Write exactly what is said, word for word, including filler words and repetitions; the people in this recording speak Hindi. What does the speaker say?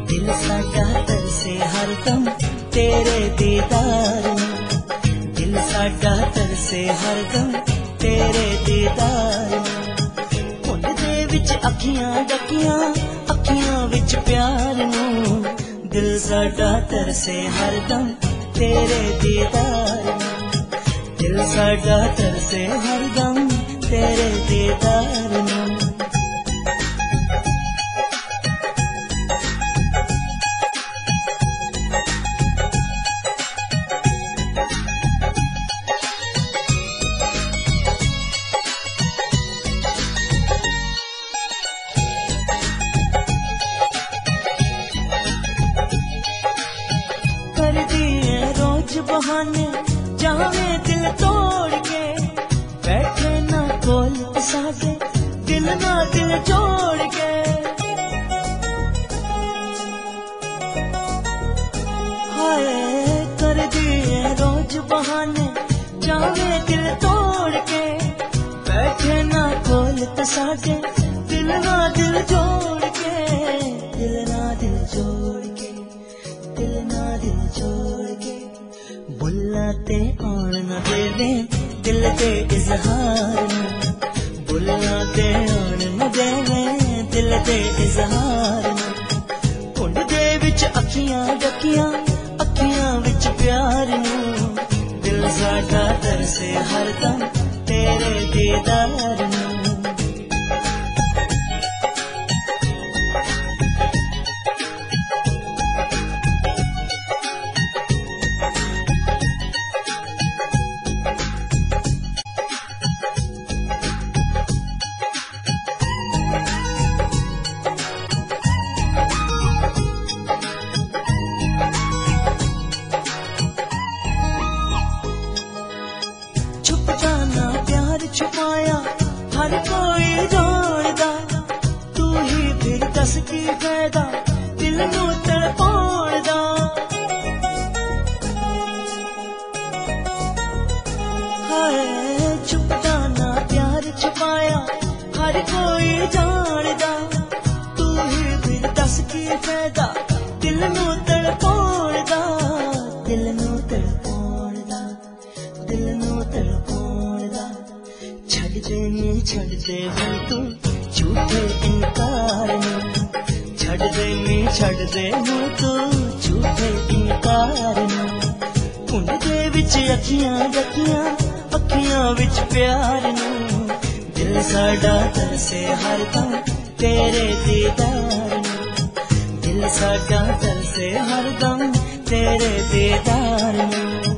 दिल साडा तरसे हरदम तेरे दीदार नूं, दिल साडा तरसे हरदम तेरे दीदार नूं। हुण दे विच अखियां डकियां, अखियां विच प्यार नूं, दिल साडा तरसे हरदम तेरे दीदार नूं, दिल साडा तरसे हरदम तेरे दीदार नूं। रोज बहाने जावे दिल तोड़ के, बैठे ना कोल साजे दिल ना दिल जोड़ के। हाय कर दिए रोज बहाने जावे दिल तोड़ के, बैठे ना कोल साजे दिल ना दिल जोड़ के, दिल ना दिल जोड़ के, दिल ना दिल जोड़ के। बुल्ला ते आन न देवे दिल दे इजहार नूं, बुल्ला ते आन न देवे दिल दे इजहार नूं। कुंड दे विच अखियां डकियां, अखियां विच प्यार नूं, दिल साडा तरसे हरदम तेरे दीदार नूं। छुपाया हर कोई जानदा, तू ही फिर दस की फायदा दिल नू तड़पाउण दा। हाय छुपदा ना प्यार छुपाया हर कोई जानदा, तू ही फिर दस की फायदा दिल नू तड़पाउण दा, दिल नू तड़पाउण दा, दिल नू तड़पाउण दा। छड़ दे नी छड़ दे हूं तू झूठे इनकार नूं, छड़ दे नी छड़ दे हूं तू झूठे इनकार नूं। कुंड दे विच अखियां डकियां, अखियां विच प्यार नूं, दिल साडा तरसे हरदम तेरे दीदार नूं, दिल साडा तरसे हरदम तेरे दीदार नूं।